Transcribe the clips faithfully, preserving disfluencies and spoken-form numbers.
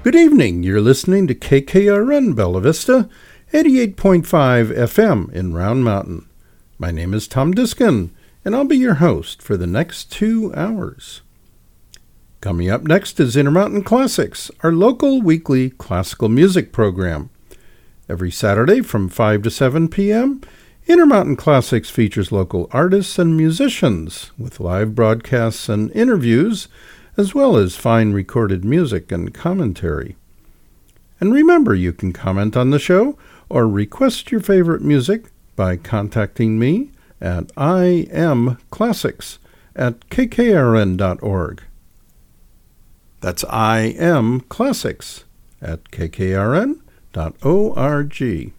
Good evening. You're listening to K K R N Bella Vista, eighty-eight point five F M in Round Mountain. My name is Tom Diskin, and I'll be your host for the next two hours. Coming up next is Intermountain Classics, our local weekly classical music program. Every Saturday from five to seven p.m., Intermountain Classics features local artists and musicians with live broadcasts and interviews, as well as fine recorded music and commentary. And remember, you can comment on the show or request your favorite music by contacting me at imclassics at k k r n dot org. That's imclassics at k k r n dot org.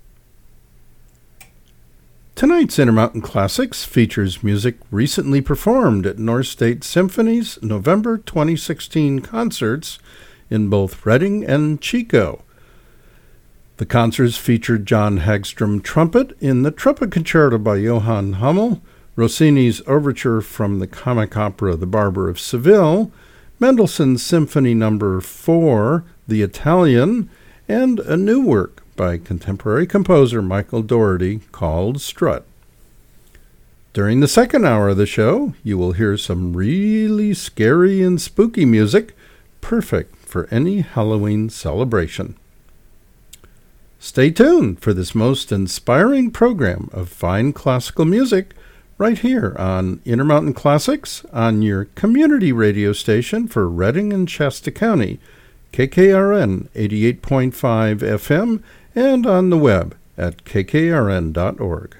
Tonight's Intermountain Classics features music recently performed at North State Symphony's November twenty sixteen concerts in both Reading and Chico. The concerts featured John Hagstrom trumpet in the Trumpet Concerto by Johann Hummel, Rossini's overture from the comic opera The Barber of Seville, Mendelssohn's Symphony Number four, The Italian, and a new work by contemporary composer Michael Dougherty called Strut. During the second hour of the show, you will hear some really scary and spooky music, perfect for any Halloween celebration. Stay tuned for this most inspiring program of fine classical music right here on Intermountain Classics on your community radio station for Reading and Shasta County, K K R N eighty-eight point five F M, and on the web at k k r n dot org.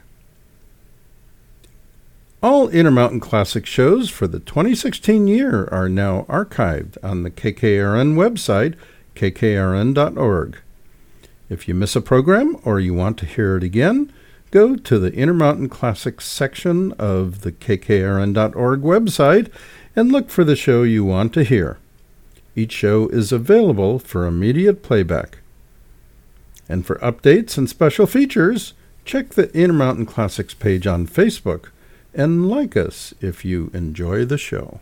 All Intermountain Classic shows for the twenty sixteen year are now archived on the K K R N website, k k r n dot org. If you miss a program or you want to hear it again, go to the Intermountain Classics section of the k k r n dot org website and look for the show you want to hear. Each show is available for immediate playback. And for updates and special features, check the Intermountain Classics page on Facebook and like us if you enjoy the show.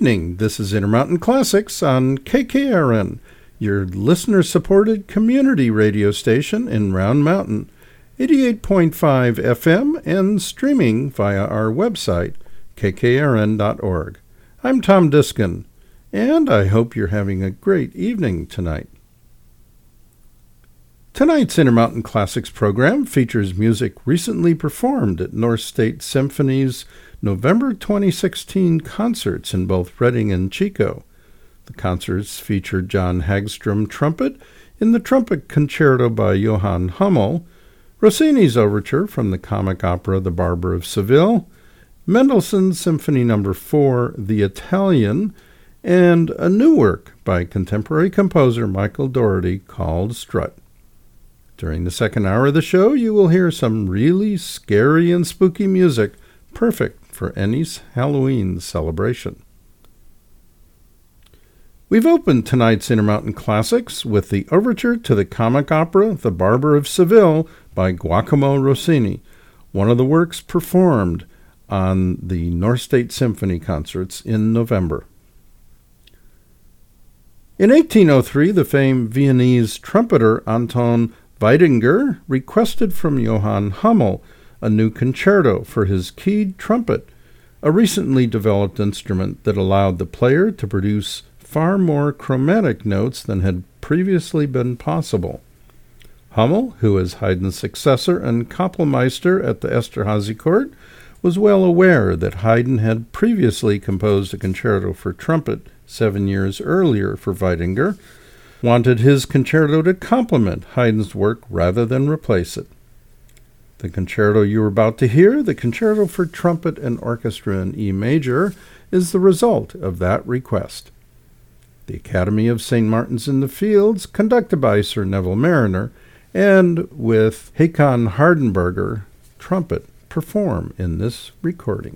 evening. This is Intermountain Classics on K K R N, your listener-supported community radio station in Round Mountain, eighty-eight point five F M and streaming via our website, k k r n dot org. I'm Tom Diskin, and I hope you're having a great evening tonight. Tonight's Intermountain Classics program features music recently performed at North State Symphony's November twenty sixteen concerts in both Reading and Chico. The concerts featured John Hagstrom trumpet in the Trumpet Concerto by Johann Hummel, Rossini's overture from the comic opera The Barber of Seville, Mendelssohn's Symphony Number four, The Italian, and a new work by contemporary composer Michael Dougherty called Strut. During the second hour of the show, you will hear some really scary and spooky music, perfect for any Halloween celebration. We've opened tonight's Intermountain Classics with the overture to the comic opera The Barber of Seville by Giacomo Rossini, one of the works performed on the North State Symphony concerts in November. In eighteen oh three, the famed Viennese trumpeter Anton Weidinger requested from Johann Hummel a new concerto for his keyed trumpet, a recently developed instrument that allowed the player to produce far more chromatic notes than had previously been possible. Hummel, who is Haydn's successor and Kapellmeister at the Esterházy court, was well aware that Haydn had previously composed a concerto for trumpet seven years earlier for Weidinger, wanted his concerto to complement Haydn's work rather than replace it. The concerto you are about to hear, the Concerto for Trumpet and Orchestra in E major, is the result of that request. The Academy of Saint Martin's in the Fields, conducted by Sir Neville Marriner, and with Håkan Hardenberger, trumpet, perform in this recording.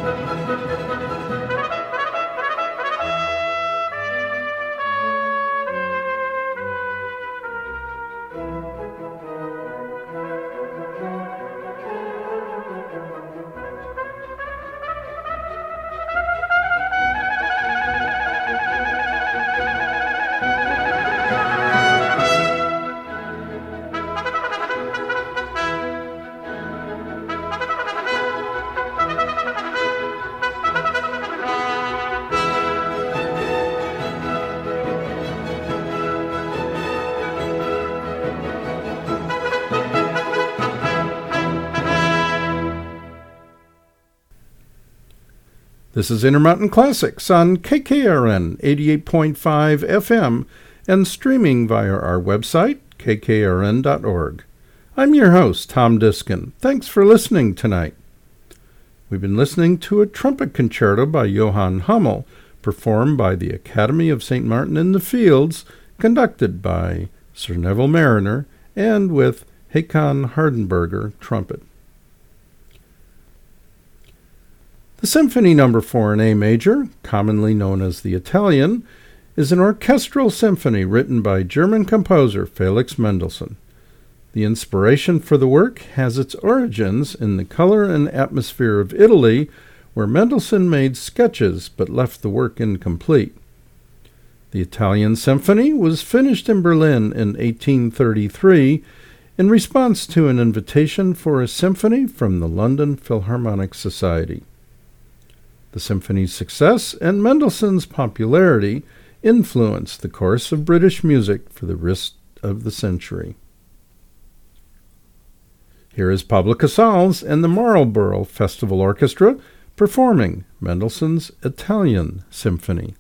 This is Intermountain Classics on K K R N eighty-eight point five F M and streaming via our website, k k r n dot org. I'm your host, Tom Diskin. Thanks for listening tonight. We've been listening to a trumpet concerto by Johann Hummel, performed by the Academy of Saint Martin in the Fields, conducted by Sir Neville Marriner, and with Håkan Hardenberger trumpet. The Symphony Number four in A major, commonly known as the Italian, is an orchestral symphony written by German composer Felix Mendelssohn. The inspiration for the work has its origins in the color and atmosphere of Italy, where Mendelssohn made sketches but left the work incomplete. The Italian Symphony was finished in Berlin in eighteen thirty-three in response to an invitation for a symphony from the London Philharmonic Society. The symphony's success and Mendelssohn's popularity influenced the course of British music for the rest of the century. Here is Pablo Casals and the Marlborough Festival Orchestra performing Mendelssohn's Italian Symphony.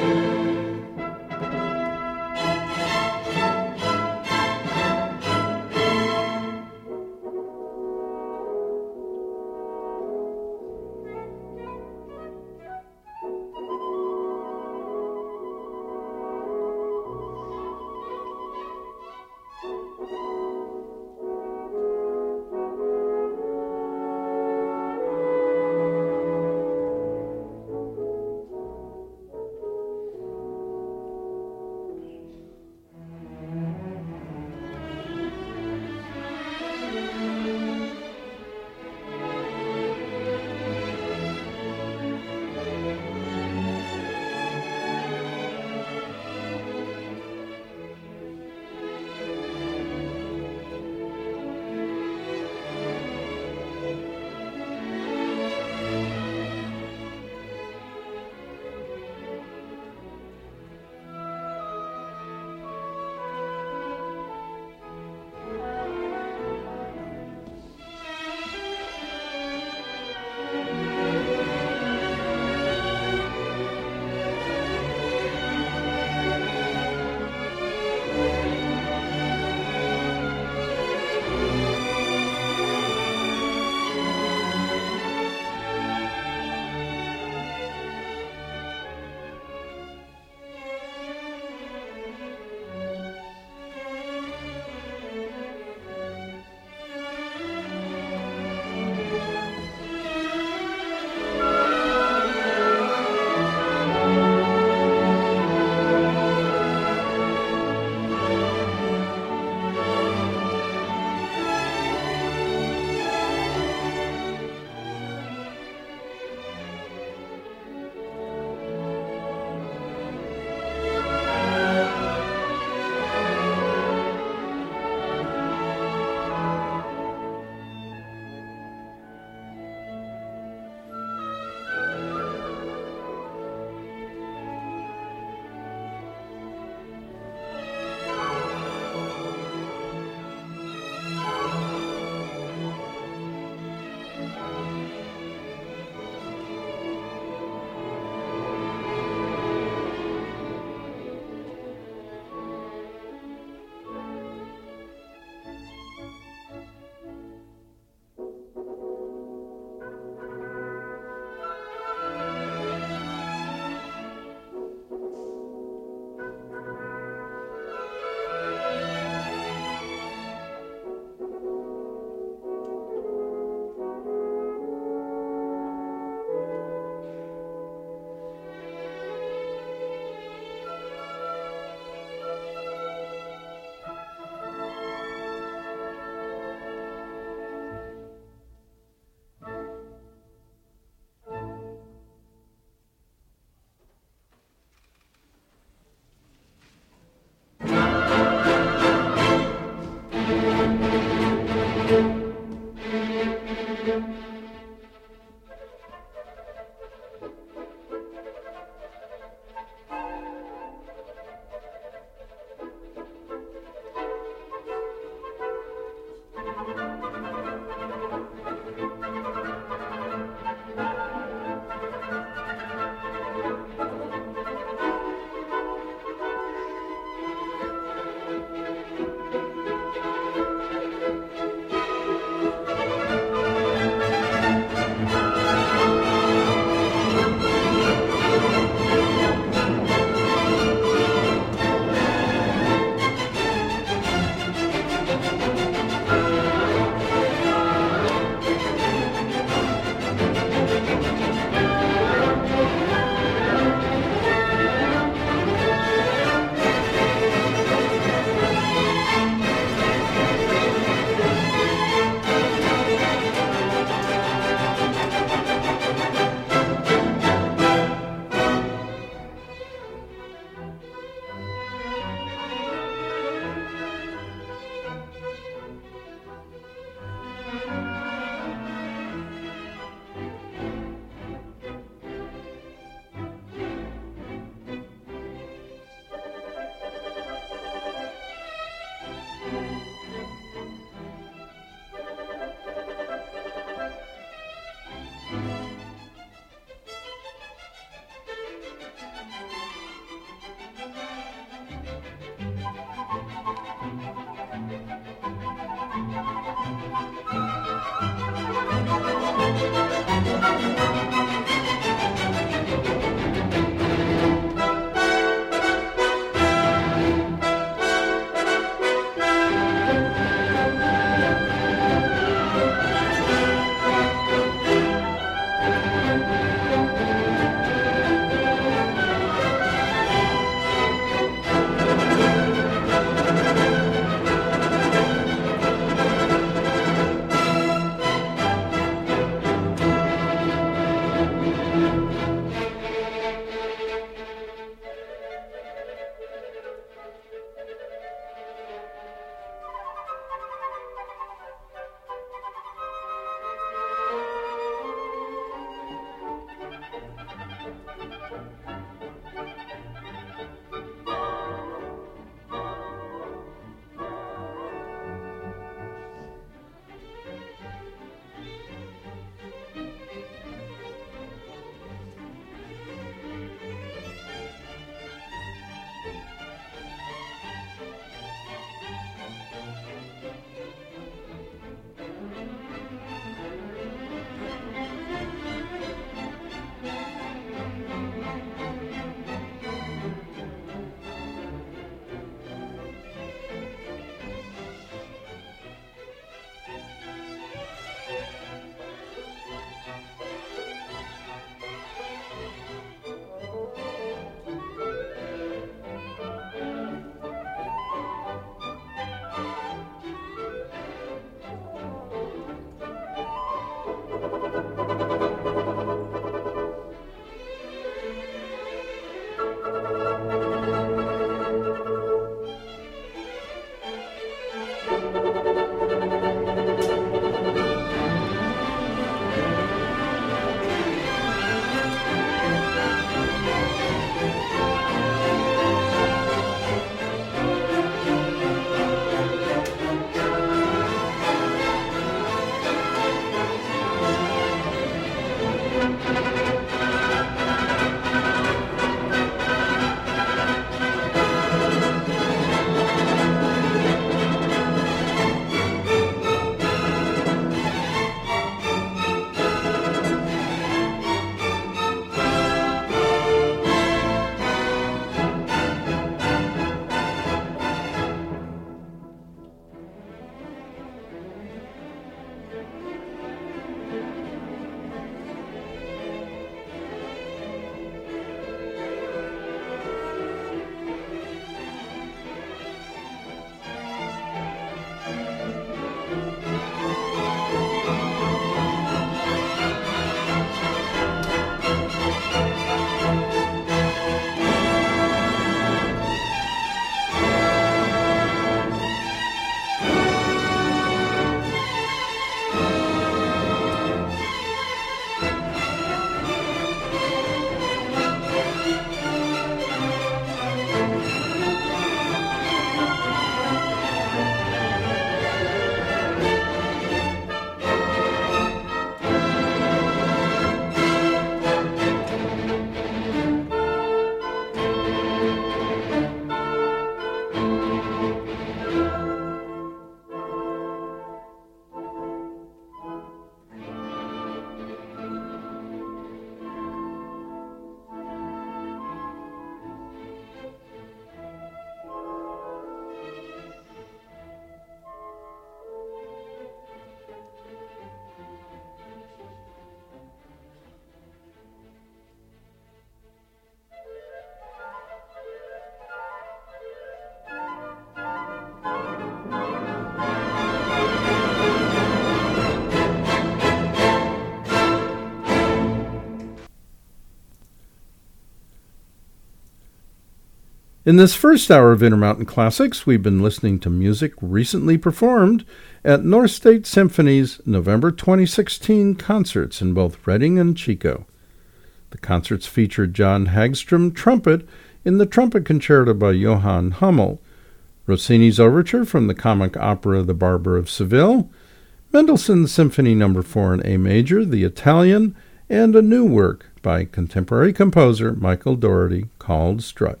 In this first hour of Intermountain Classics, we've been listening to music recently performed at North State Symphony's November twenty sixteen concerts in both Reading and Chico. The concerts featured John Hagstrom trumpet in the Trumpet Concerto by Johann Hummel, Rossini's Overture from the comic opera The Barber of Seville, Mendelssohn's Symphony Number four in A Major, The Italian, and a new work by contemporary composer Michael Dougherty called Strut.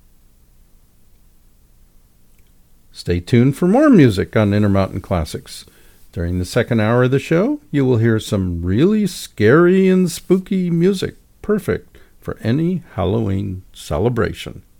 Stay tuned for more music on Intermountain Classics. During the second hour of the show, you will hear some really scary and spooky music, perfect for any Halloween celebration.